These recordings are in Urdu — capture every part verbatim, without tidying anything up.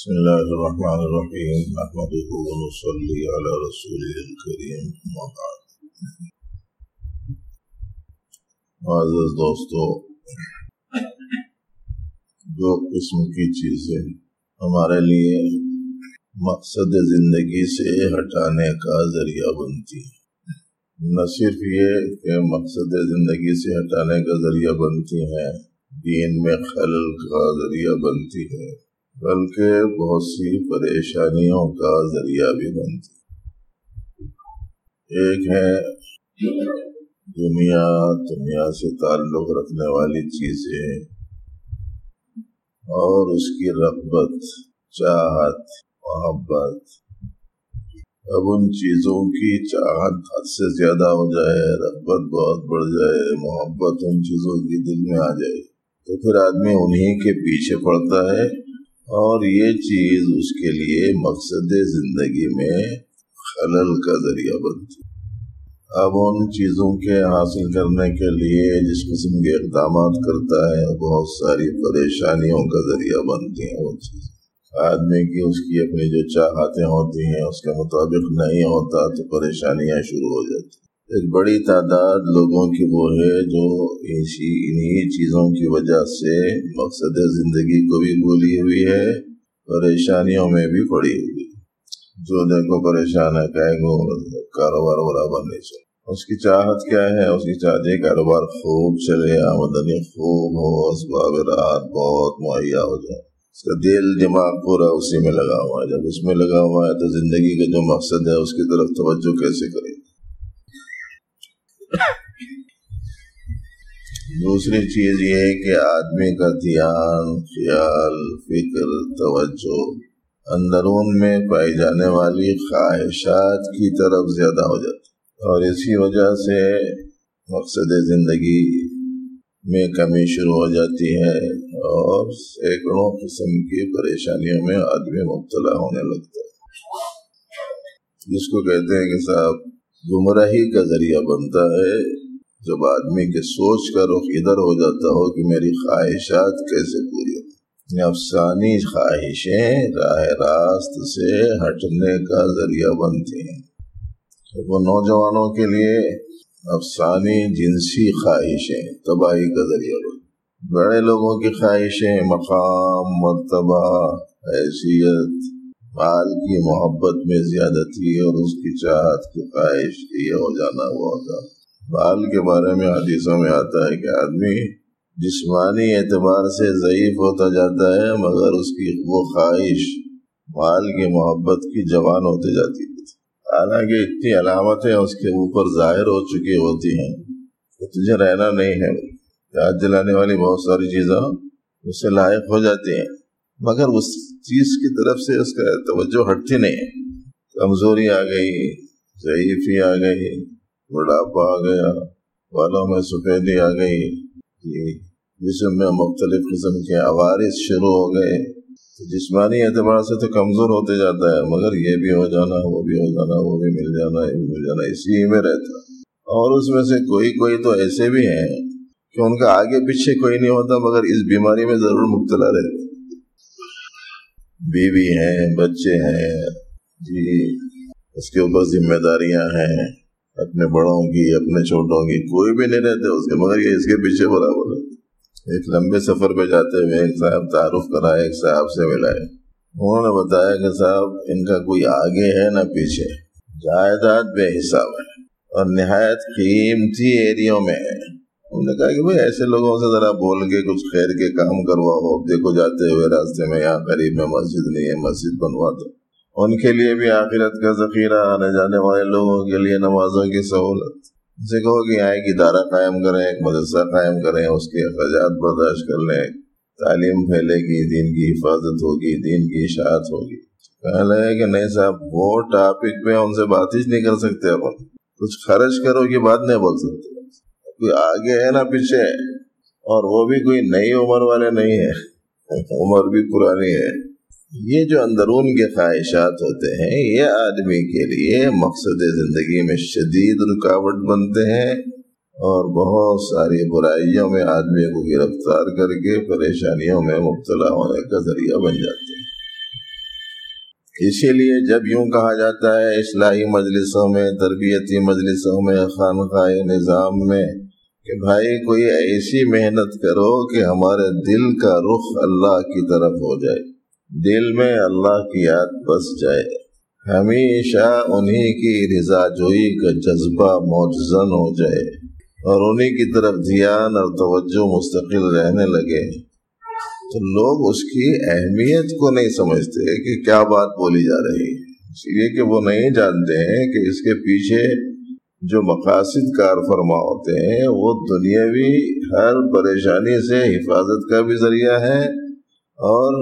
بسم الله الرحمن الرحيم نحمده ونصلي على رسوله الكريم اما بعد. معزز دوستو، دو قسم کی چیزیں ہمارے لیے مقصد زندگی سے ہٹانے کا ذریعہ بنتی ہیں. نہ صرف یہ کہ مقصد زندگی سے ہٹانے کا ذریعہ بنتی ہیں، دین میں خلل کا ذریعہ بنتی ہے، بلکہ بہت سی پریشانیوں کا ذریعہ بھی بنتی. ایک ہے دنیا دنیا سے تعلق رکھنے والی چیزیں اور اس کی رغبت، چاہت، محبت. اب ان چیزوں کی چاہت حد سے زیادہ ہو جائے، رغبت بہت بڑھ جائے، محبت ان چیزوں کی دل میں آ جائے تو پھر آدمی انہی کے پیچھے پڑتا ہے اور یہ چیز اس کے لیے مقصد زندگی میں خلل کا ذریعہ بنتی. اب ان چیزوں کے حاصل کرنے کے لیے جس قسم کے اقدامات کرتا ہے بہت ساری پریشانیوں کا ذریعہ بنتی ہیں. وہ چیز آدمی کی اس کی اپنی جو چاہتیں ہوتی ہیں اس کے مطابق نہیں ہوتا تو پریشانیاں شروع ہو جاتی. ایک بڑی تعداد لوگوں کی وہ ہے جو اسی انہی چیزوں کی وجہ سے مقصد زندگی کو بھی بھولی ہوئی ہے، پریشانیوں میں بھی پڑی ہوئی. جو دیکھو پریشان ہے، کہے گو کاروبار برابر نہیں چلے. اس کی چاہت کیا ہے؟ اس کی چاہت ہے کاروبار خوب چلے، آمدنی خوب ہو، اسباب راحت بہت مہیا ہو جائے. اس کا دل دماغ پورا اسی میں لگا ہوا ہے. جب اس میں لگا ہوا ہے تو زندگی کا جو مقصد ہے اس کی طرف توجہ کیسے کرے؟ دوسری چیز یہ ہے کہ آدمی کا دھیان، خیال، فکر، توجہ اندرون میں پائی جانے والی خواہشات کی طرف زیادہ ہو جاتی اور اسی وجہ سے مقصد زندگی میں کمی شروع ہو جاتی ہے اور سینکڑوں قسم کی پریشانیوں میں آدمی مبتلا ہونے لگتا ہے، جس کو کہتے ہیں کہ صاحب گمراہی کا ذریعہ بنتا ہے. جب آدمی کے سوچ کا رخ ادھر ہو جاتا ہو کہ میری خواہشات کیسے پوری ہو، افسانی خواہشیں راہ راست سے ہٹنے کا ذریعہ بنتی ہیں. وہ نوجوانوں کے لیے افسانی جنسی خواہشیں تباہی کا ذریعہ بنتی. بڑے لوگوں کی خواہشیں مقام، مرتبہ، حیثیت، مال کی محبت میں زیادتی اور اس کی چاہت کی خواہش یہ ہو جانا وہ ہوتا. مال کے بارے میں حدیثوں میں آتا ہے کہ آدمی جسمانی اعتبار سے ضعیف ہوتا جاتا ہے مگر اس کی وہ خواہش مال کی محبت کی جوان ہوتے جاتی ہے. حالانکہ اتنی علامتیں اس کے اوپر ظاہر ہو چکی ہوتی ہیں کہ تجھے رہنا نہیں ہے. یاد دلانے والی بہت ساری چیزیں اس سے لائق ہو جاتی ہیں مگر اس چیز کی طرف سے اس کا توجہ ہٹتی نہیں ہے. کمزوری آ گئی، ضعیفی آ گئی، بڑھاپا آ گیا، بالوں میں سفیدی آ گئی، جسم میں مختلف قسم کے عوارض شروع ہو گئے. جسمانی اعتبار سے تو کمزور ہوتے جاتا ہے مگر یہ بھی ہو جانا، وہ بھی ہو جانا، وہ بھی مل جانا، یہ بھی مل جانا، اسی میں رہتا. اور اس میں سے کوئی کوئی تو ایسے بھی ہیں کہ ان کا آگے پیچھے کوئی نہیں ہوتا مگر اس بیماری میں ضرور مبتلا رہتے. بیوی ہیں، بچے ہیں، جی اس کے اوپر ذمہ داریاں ہیں، اپنے بڑوں کی، اپنے چھوٹوں کی، کوئی بھی نہیں رہتے اس کے مگر یہ اس کے پیچھے برابر ہے. ایک لمبے سفر پہ جاتے ہوئے ایک صاحب تعارف کرائے، ایک صاحب سے ملائے. انہوں نے بتایا کہ صاحب ان کا کوئی آگے ہے نہ پیچھے، جائیداد بے حساب ہے اور نہایت قیمتی ایریوں میں ہے. انہوں نے کہا کہ بھئی ایسے لوگوں سے ذرا بول کے کچھ خیر کے کام کرواؤ. دیکھو جاتے ہوئے راستے میں یہاں قریب میں مسجد نہیں ہے، مسجد بنوا دو. ان کے لیے بھی آخرت کا ذخیرہ، آنے جانے والے لوگوں کے لیے نمازوں کی سہولت. اسے کہو کہ یہاں ایک ادارہ قائم کریں، ایک مدرسہ قائم کریں، اس کے اخراجات برداشت کر لیں، تعلیم پھیلے گی، دین کی حفاظت ہوگی، دین کی اشاعت ہوگی. کہنے لگے کہ نہیں صاحب وہ ٹاپک پہ ان سے بات ہی نہیں کر سکتے. اپن کچھ خرچ کرو یہ بات نہیں بول سکتے. کوئی آگے ہے نہ پیچھے، اور وہ بھی کوئی نئی عمر والے نہیں ہے، عمر بھی پرانی ہے. یہ جو اندرون کے خواہشات ہوتے ہیں یہ آدمی کے لیے مقصد زندگی میں شدید رکاوٹ بنتے ہیں اور بہت ساری برائیوں میں آدمی کو گرفتار کر کے پریشانیوں میں مبتلا ہونے کا ذریعہ بن جاتے ہیں. اسی لیے جب یوں کہا جاتا ہے اصلاحی مجلسوں میں، تربیتی مجلسوں میں، خانقاہ نظام میں کہ بھائی کوئی ایسی محنت کرو کہ ہمارے دل کا رخ اللہ کی طرف ہو جائے، دل میں اللہ کی یاد بس جائے، ہمیشہ انہی کی رضا جوئی کا جذبہ موجزن ہو جائے اور انہی کی طرف دھیان اور توجہ مستقل رہنے لگے، تو لوگ اس کی اہمیت کو نہیں سمجھتے کہ کیا بات بولی جا رہی ہے، اس لیے کہ وہ نہیں جانتے ہیں کہ اس کے پیچھے جو مقاصد کار فرما ہوتے ہیں وہ دنیاوی ہر پریشانی سے حفاظت کا بھی ذریعہ ہے اور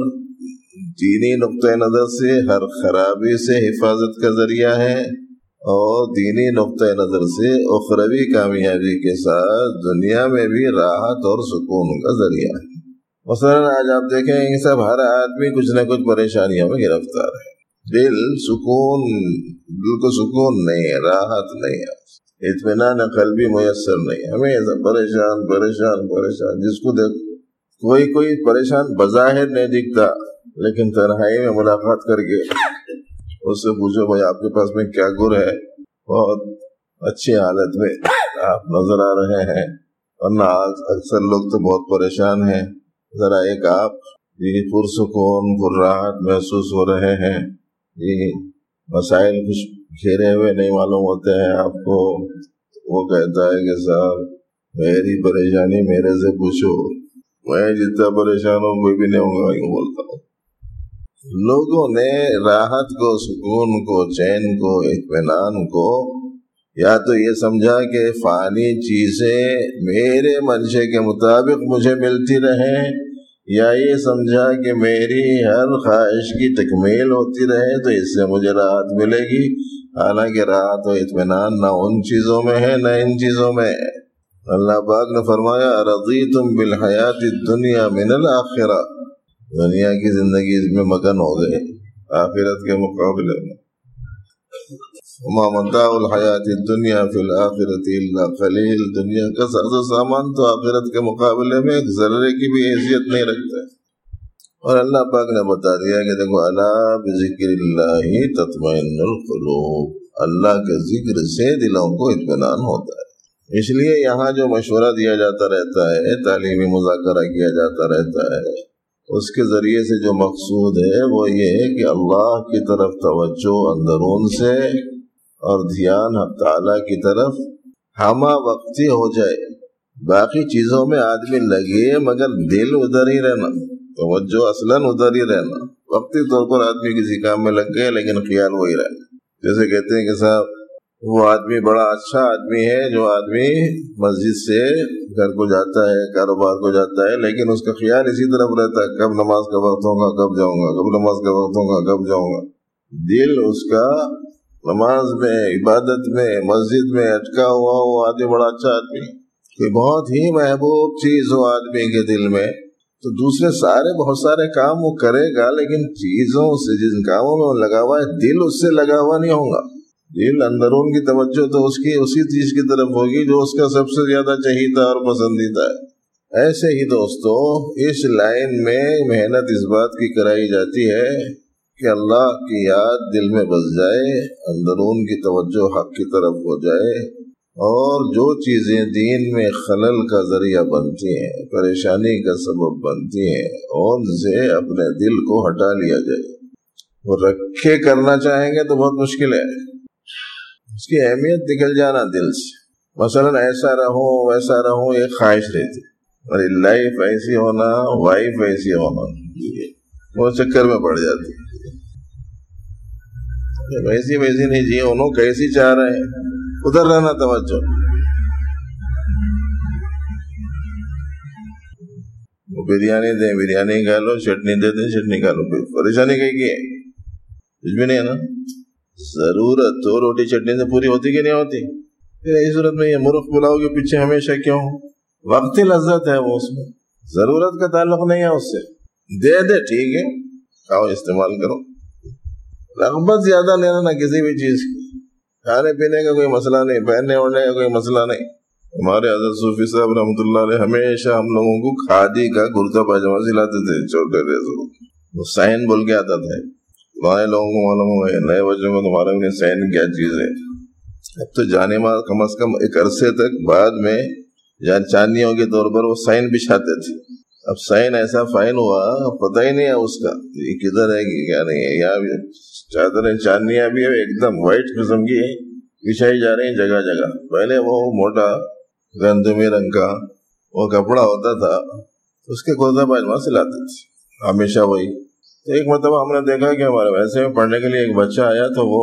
دینی نقطۂ نظر سے ہر خرابی سے حفاظت کا ذریعہ ہے اور دینی نقطۂ نظر سے اخروی کامیابی کے ساتھ دنیا میں بھی راحت اور سکون کا ذریعہ ہے۔ مثلاً آج آپ دیکھیں گے سب ہر آدمی کچھ نہ کچھ پریشانیوں میں گرفتار ہے، دل سکون دل کو سکون نہیں ہے، راحت نہیں ہے، اطمینان قلبی میسر نہیں ہے، ہمیشہ پریشان پریشان پریشان۔ جس کو دیکھ کوئی کوئی پریشان بظاہر نہیں دکھتا لیکن تنہائی میں ملاقات کر کے اس سے پوچھو بھائی آپ کے پاس میں کیا گر ہے، بہت اچھی حالت میں آپ نظر آ رہے ہیں، ورنہ اکثر لوگ تو بہت پریشان ہیں، ذرا ایک آپ یہ پرسکون پر راحت محسوس ہو رہے ہیں، یہ مسائل کچھ گھیرے ہوئے نہیں معلوم ہوتے ہیں آپ کو۔ وہ کہتا ہے کہ صاحب میری پریشانی میرے سے پوچھو، میں جتنا پریشان ہوں کوئی بھی نہیں ہوگا، یوں بولتا ہوں۔ لوگوں نے راحت کو، سکون کو، چین کو، اطمینان کو یا تو یہ سمجھا کہ فانی چیزیں میرے منشے کے مطابق مجھے ملتی رہیں، یا یہ سمجھا کہ میری ہر خواہش کی تکمیل ہوتی رہے تو اس سے مجھے راحت ملے گی، حالانکہ راحت و اطمینان نہ ان چیزوں میں ہے نہ ان چیزوں میں ہے۔ اللہ پاک نے فرمایا رضیتم بالحیات الدنیا من الآخرہ، دنیا کی زندگی اس میں مگن ہو گئے آخرت کے مقابلے میں۔ وما متاع الحیات الدنیا فی الآخرۃ الا قلیل، دنیا کا ساز و سامان تو آخرت کے مقابلے میں ایک ذرے کی بھی حیثیت نہیں رکھتا ہے۔ اور اللہ پاک نے بتا دیا کہ دیکھو الا بذکر اللہ تطمئن القلوب، اللہ کے ذکر سے دلوں کو اطمینان ہوتا ہے۔ اس لیے یہاں جو مشورہ دیا جاتا رہتا ہے، تعلیمی مذاکرہ کیا جاتا رہتا ہے، اس کے ذریعے سے جو مقصود ہے وہ یہ ہے کہ اللہ کی طرف توجہ اندرون سے اور دھیان حق تعالیٰ کی طرف ہمہ وقتی ہو جائے، باقی چیزوں میں آدمی لگے مگر دل ادھر ہی رہنا، توجہ اصلاً ادھر ہی رہنا، وقتی طور پر آدمی کسی کام میں لگ گئے لیکن خیال وہی رہنا۔ جیسے کہتے ہیں کہ صاحب وہ آدمی بڑا اچھا آدمی ہے جو آدمی مسجد سے گھر کو جاتا ہے، کاروبار کو جاتا ہے، لیکن اس کا خیال اسی طرف رہتا ہے کب نماز کا وقت ہوگا کب جاؤں گا، کب نماز کا وقت ہوگا کب جاؤں گا، دل اس کا نماز میں، عبادت میں، مسجد میں اٹکا ہوا وہ آدمی بڑا اچھا آدمی ہے۔ کہ بہت ہی محبوب چیز ہو آدمی کے دل میں تو دوسرے سارے بہت سارے کام وہ کرے گا، لیکن چیزوں سے جن کاموں میں وہ لگا ہوا ہے دل اس سے لگا ہوا نہیں ہوگا، دل اندرون کی توجہ تو اس کی اسی چیز کی طرف ہوگی جو اس کا سب سے زیادہ چہیتا اور پسندیدہ ہے۔ ایسے ہی دوستو اس لائن میں محنت اس بات کی کرائی جاتی ہے کہ اللہ کی یاد دل میں بس جائے، اندرون کی توجہ حق کی طرف ہو جائے، اور جو چیزیں دین میں خلل کا ذریعہ بنتی ہیں، پریشانی کا سبب بنتی ہیں، ان سے اپنے دل کو ہٹا لیا جائے۔ وہ رکھے کرنا چاہیں گے تو بہت مشکل ہے، اس کی اہمیت نکل جانا دل سے۔ مثلا ایسا رہوں ویسا رہوں ایک خواہش رہتی، اور لائف ایسی ہونا، وائف ایسی ہونا، وہ چکر میں پڑ جاتی، ویسی ویسی نہیں جی، انہوں کیسی چاہ رہے ہیں، ادھر رہنا توجہ۔ وہ بریانی دیں بریانی کھا لو، چٹنی دے دیں چٹنی کھا لو، پریشانی کہیں کی ہے، کچھ بھی نہیں ہے نا۔ ضرورت تو روٹی چٹنی سے پوری ہوتی کہ نہیں ہوتی؟ پھر اس صورت میں یہ مرغ پلاؤ کے پیچھے ہمیشہ کیوں؟ وقتی لذت ہے وہ، اس میں ضرورت کا تعلق نہیں ہے اس سے۔ دے دے ٹھیک ہے، کھاؤ استعمال کرو، رغبت زیادہ لینا نہ کسی بھی چیز کی۔ کھانے پینے کا کوئی مسئلہ نہیں، پہننے اوڑھنے کا کوئی مسئلہ نہیں۔ ہمارے حضرت صوفی صاحب رحمۃ اللہ علیہ ہمیشہ ہم لوگوں کو کھادی کا کرتا پاجامہ سلاتے تھے، چھوٹے رہے وہ سائن بول کے آتا تھا، پرانے لوگوں کو معلوم ہوا ہے، نئے بچوں کو تمہارے میں سائن کیا چیز ہے. اب تو جانے ما کم از کم ایک عرصے تک بعد میں جان چاندنیوں کے طور پر وہ سائن بچھاتے تھے. اب سائن ایسا فائن ہوا پتہ ہی نہیں ہے اس کا یہ کدھر ہے کہ کیا نہیں ہے. یہاں چادریں چاندنیاں بھی ایک دم وائٹ قسم کی بچھائی جا رہی ہیں جگہ جگہ. پہلے وہ موٹا گندمی رنگ کا وہ کپڑا ہوتا تھا، اس کے کرتا پاجامہ سلاتے تھے ہمیشہ وہی. ایک مرتبہ ہم نے دیکھا کہ ہمارے ویسے میں پڑھنے کے لیے ایک بچہ آیا تو وہ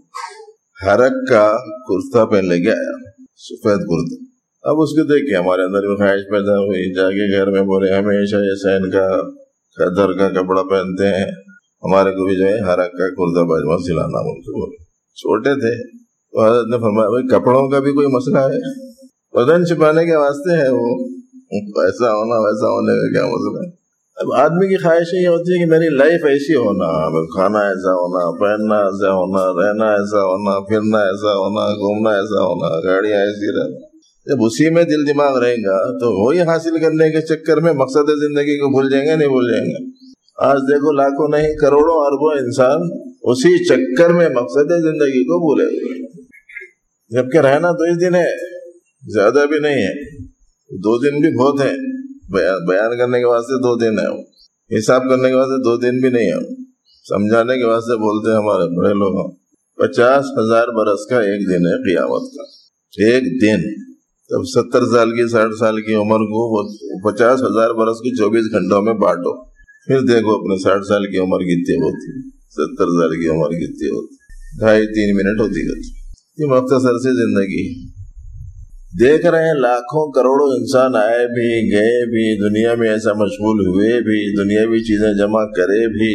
ہرک کا کرتا پہن لے کے آیا، سفید کرتا. اب اس کو دیکھ کے ہمارے اندر بھی خواہش پیدا ہوئی، جا کے گھر میں بولے ہمیشہ یہ سین کا خدر کا کپڑا پہنتے ہیں، ہمارے کو بھی جو ہے ہرک کا کرتا پاجامہ سلانا. ان کو بولے چھوٹے تھے تو حضرت نے فرمایا بھائی کپڑوں کا بھی کوئی مسئلہ ہے؟ بدن چھپانے کے واسطے ہے، وہ ایسا ہونا ویسا ہونے کا کیا مسئلہ ہے؟ اب آدمی کی خواہش یہ ہوتی ہے کہ میری لائف ایسی ہونا، کھانا ایسا ہونا، پہننا ایسا ہونا، رہنا ایسا ہونا، پھرنا ایسا ہونا، گھومنا ایسا ہونا، گاڑیاں ایسی رہنا. جب اسی میں دل دماغ رہے گا تو وہی حاصل کرنے کے چکر میں مقصد زندگی کو بھول جائیں گے. نہیں بھول جائیں گے. آج دیکھو لاکھوں نہیں کروڑوں اربوں انسان اسی چکر میں مقصد زندگی کو بھولے ہوئے، جبکہ رہنا دو ہی دن ہے، زیادہ بھی نہیں ہے. دو دن بھی بہت ہے، بیان کرنے کے واسطے دو دن ہے، حساب کرنے کے واسطے دو دن بھی نہیں ہے، سمجھانے کے واسطے بولتے ہیں ہمارے بڑے لوگ. پچاس ہزار برس کا ایک دن ہے قیامت کا، ایک دن. تب ستر سال کی ساٹھ سال کی عمر کو پچاس ہزار برس کی چوبیس گھنٹوں میں بانٹو، پھر دیکھو اپنے ساٹھ سال کی عمر کتنی ہوتی، ستر سال کی عمر کتنی ہوتی، ڈھائی تین منٹ ہوتی گئی. یہ مختصر سی زندگی. دیکھ رہے ہیں لاکھوں کروڑوں انسان آئے بھی گئے بھی، دنیا میں ایسا مشغول ہوئے بھی، دنیاوی چیزیں جمع کرے بھی،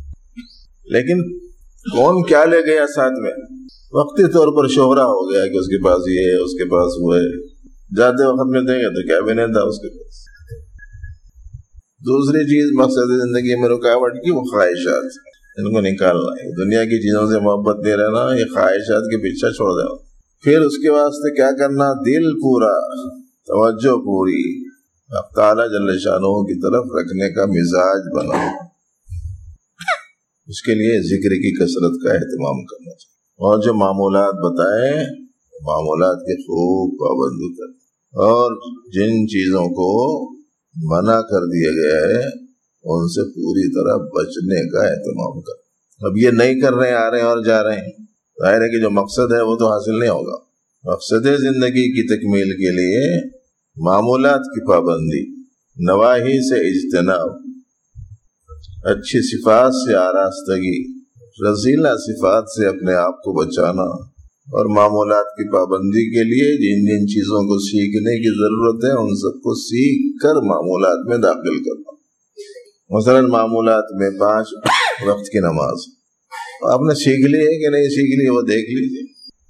لیکن کون کیا لے گیا ساتھ میں؟ وقتی طور پر شہرہ ہو گیا کہ اس کے پاس یہ ہے، اس کے پاس وہ ہے. جاتے وقت میں دیں گے تو کیا بھی نہیں تھا اس کے پاس. دوسری چیز مقصد زندگی میں رکاوٹ کی وہ خواہشات، ان کو نکالنا ہے. دنیا کی چیزوں سے محبت نہیں رہنا، یہ خواہشات کے پیچھے چھوڑ دینا. پھر اس کے واسطے کیا کرنا؟ دل پورا، توجہ پوری اب تعالیٰ جل شانہ کی طرف رکھنے کا مزاج بنا. اس کے لیے ذکر کی کثرت کا اہتمام کرنا چاہیے، اور جو معمولات بتائے معمولات کے خوب پابندی کریں، اور جن چیزوں کو منع کر دیا گیا ہے ان سے پوری طرح بچنے کا اہتمام کریں. اب یہ نہیں کر رہے آ رہے ہیں اور جا رہے ہیں، ظاہر ہے کہ جو مقصد ہے وہ تو حاصل نہیں ہوگا. مقصد زندگی کی تکمیل کے لیے معمولات کی پابندی، نواہی سے اجتناب، اچھی صفات سے آراستگی، رذیلہ صفات سے اپنے آپ کو بچانا، اور معمولات کی پابندی کے لیے جن جن چیزوں کو سیکھنے کی ضرورت ہے ان سب کو سیکھ کر معمولات میں داخل کرنا. مثلا معمولات میں پانچ وقت کی نماز آپ نے سیکھ لی ہے کہ نہیں سیکھ لی وہ دیکھ لیجیے.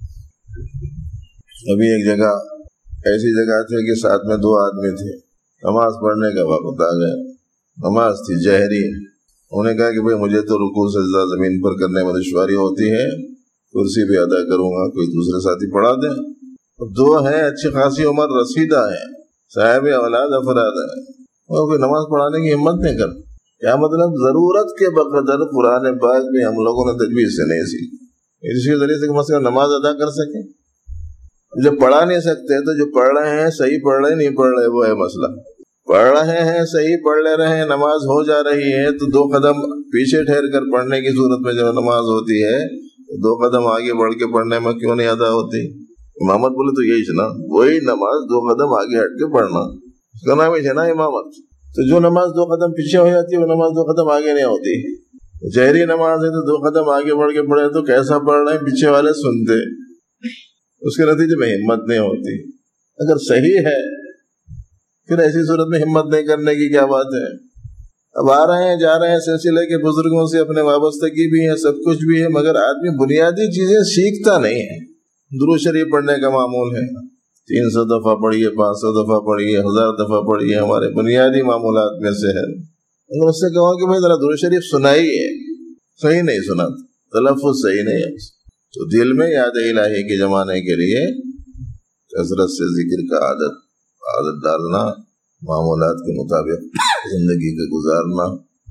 ابھی ایک جگہ ایسی جگہ تھی کہ ساتھ میں دو آدمی تھے، نماز پڑھنے کا وقت آ گیا، نماز تھی جہری. انہوں نے کہا کہ بھئی مجھے تو رکوع سجدہ زمین پر کرنے میں دشواری ہوتی ہے، کرسی بھی ادا کروں گا، کوئی دوسرے ساتھی پڑھا دیں. دو ہیں اچھی خاصی عمر رسیدہ ہیں، صاحب اولاد افراد ہیں، اور کوئی نماز پڑھانے کی ہمت نہیں کرتے. کیا مطلب؟ ضرورت کے بقدر قرآن پاک بھی ہم لوگوں نے تجویز سے نہیں سیکھی، اس کے ذریعے سے مثلا نماز ادا کر سکیں. جو پڑھا نہیں سکتے تو جو پڑھ رہے ہیں صحیح پڑھ رہے نہیں پڑھ رہے وہ ہے مسئلہ. پڑھ رہے ہیں صحیح پڑھ لے رہے ہیں، نماز ہو جا رہی ہے تو دو قدم پیچھے ٹھہر کر پڑھنے کی صورت میں جب نماز ہوتی ہے تو دو قدم آگے بڑھ کے پڑھنے میں کیوں نہیں ادا ہوتی؟ امامت بولے تو یہی نا، وہی نماز دو قدم آگے ہٹ کے پڑھنا، اس کا نام ہی ہے نا امامت. تو جو نماز دو قدم پیچھے ہو جاتی ہے وہ نماز دو قدم آگے نہیں ہوتی. جہری نماز ہے تو دو قدم آگے بڑھ کے پڑھے تو کیسا پڑھ رہے ہیں پیچھے والے سنتے، اس کے نتیجے میں ہمت نہیں ہوتی. اگر صحیح ہے پھر ایسی صورت میں ہمت نہیں کرنے کی کیا بات ہے؟ اب آ رہے ہیں جا رہے ہیں سلسلے کے بزرگوں سے اپنے وابستگی بھی ہے، سب کچھ بھی ہے، مگر آدمی بنیادی چیزیں سیکھتا نہیں ہے. درود شریف پڑھنے کا معمول ہے، تین سو دفعہ پڑھیے، پانچ سو دفعہ پڑھیے، ہزار دفعہ پڑھیے، ہمارے بنیادی معمولات میں سے ہے. اگر اس سے کہو کہ بھائی ذرا درود شریف سنائیے، صحیح نہیں سنا، تلفظ صحیح نہیں ہے، تو دل میں یاد الہی کے جمانے کے لیے کثرت سے ذکر کا عادت عادت ڈالنا، معمولات کے مطابق زندگی کا گزارنا،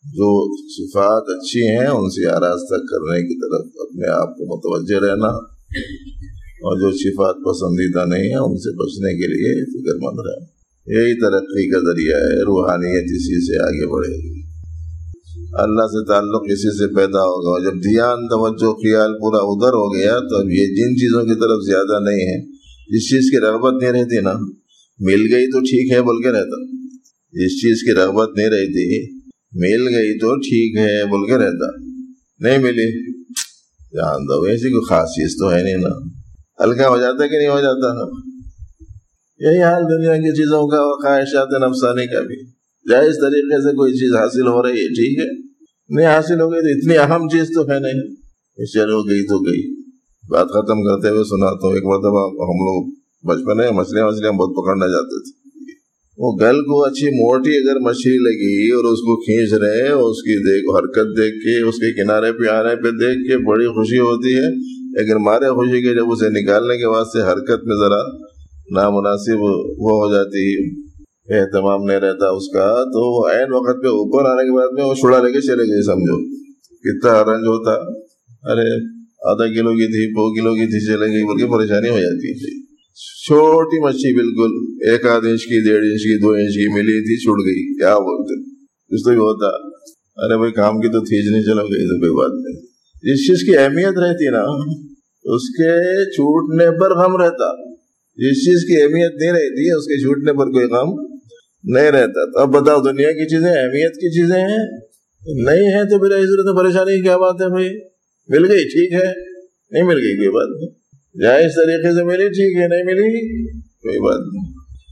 جو صفات اچھی ہیں ان سے آراستہ کرنے کی طرف اپنے آپ کو متوجہ رہنا، اور جو صفات پسندیدہ نہیں ہیں ان سے بچنے کے لیے فکر مند رہنا. یہی ترقی کا ذریعہ ہے. روحانیت اسی سے آگے بڑھے گی. اللہ سے تعلق اسی سے پیدا ہوگا. اور جب دھیان، توجہ، خیال پورا ادھر ہو گیا تو اب یہ جن چیزوں کی طرف زیادہ نہیں ہے. جس چیز کی رغبت نہیں رہتی نا، مل گئی تو ٹھیک ہے بول کے رہتا. جس چیز کی رغبت نہیں رہتی، مل گئی تو ٹھیک ہے بول کے رہتا. نہیں ملی، جان دو، ایسی کوئی خاص چیز تو ہے نہیں نا. ہلکا ہو جاتا کہ نہیں ہو جاتا؟ یہی حال دنیا کی چیزوں کا، خواہشات نفسانی کا بھی. جائز طریقے سے کوئی چیز حاصل ہو رہی ہے ٹھیک ہے، نہیں حاصل ہو گئی تو اتنی اہم چیز تو ہے نہیں، چلو گئی تو گئی. بات ختم کرتے ہوئے سناتا ہوں. ایک مرتبہ ہم لوگ بچپن میں مچھلیاں مچھلیاں بہت پکڑنا جاتے تھے. وہ گل کو اچھی موٹی اگر مچھلی لگی اور اس کو کھینچ رہے ہیں، اس کی دیکھ حرکت دیکھ کے، اس کے کنارے پہ آنے پہ دیکھ کے بڑی خوشی ہوتی ہے. لیکن مارے خوشی کے جب اسے نکالنے کے واسطے حرکت میں ذرا نامناسب وہ ہو جاتی، اہتمام نہیں رہتا اس کا، تو وہ عین وقت پہ اوپر آنے کے بعد میں وہ چھڑا لے کے چلے گئے. سمجھو کتنا رنج ہوتا. ارے آدھا کلو کی تھی، دو کلو کی تھی، چلے گئی بلکہ پریشانی ہو جاتی ہے. چھوٹی مچھلی بالکل ایک آدھ انچ کی، ڈیڑھ انچ کی، دو انچ کی ملی تھی، چھوٹ گئی. کیا بولتے اس تو بھی ہوتا. ارے بھائی کام کی تو تھیج نہیں، چلو گئی تو کوئی بات نہیں. جس چیز کی اہمیت رہتی نا اس کے چھوٹنے پر غم رہتا. جس چیز کی اہمیت نہیں رہتی اس کے چھوٹنے پر کوئی غم نہیں رہتا. تو اب بتاؤ، دنیا کی چیزیں اہمیت کی چیزیں ہیں، نہیں ہیں تو پھر ضرورت پریشانی کی کیا بات ہے بھائی؟ مل گئی ٹھیک ہے، نہیں مل گئی کوئی بات نہیں. جائز طریقے سے ملی ٹھیک ہے، نہیں ملی کوئی بات نہیں.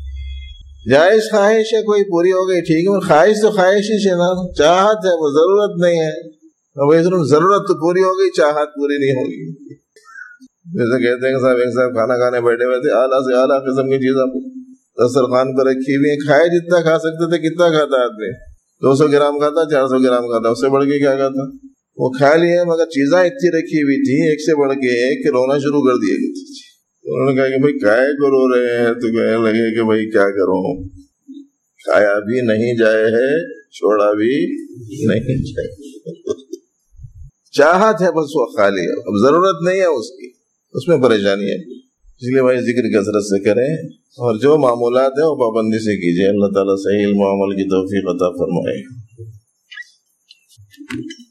جائز خواہش ہے کوئی پوری ہو گئی ٹھیک ہے. خواہش تو خواہش ہی ہے نا، چاہت ہے، وہ ضرورت نہیں ہے. ضرورت تو پوری ہو گئی، چاہت پوری نہیں ہوگی. جیسے کہتے ہیں کہ صاحب ایک صاحب کھانا کھانے بیٹھے ہوئے تھے، اعلیٰ سے اعلیٰ قسم کی چیزیں دسترخوان پر رکھی ہوئی ہیں. کھائے جتنا کھا سکتے تھے کتنا کھاتا آدمی؟ دو سو گرام کھاتا، چار سو گرام کھاتا، اس سے بڑھ کے کیا کھاتا؟ وہ کھا لیے، مگر چیزیں اتنی رکھی ہوئی تھی ایک سے بڑھ کے ایک کہ رونا شروع کر دیے گئے. انہوں نے کہا کہ بھائی کائے کو رو رہے ہیں؟ تو کہنے لگے کہ بھائی کیا کروں، کھایا بھی نہیں جائے ہے، چھوڑا بھی نہیں جائے. چاہت ہے بس وہ کھا لیا، اب ضرورت نہیں ہے اس کی، اس میں پریشانی ہے. اس لیے بھائی ذکر کثرت سے کریں، اور جو معمولات ہیں وہ پابندی سے کیجیے. اللہ تعالیٰ صحیح علم و عمل کی توفیق عطا فرمائے.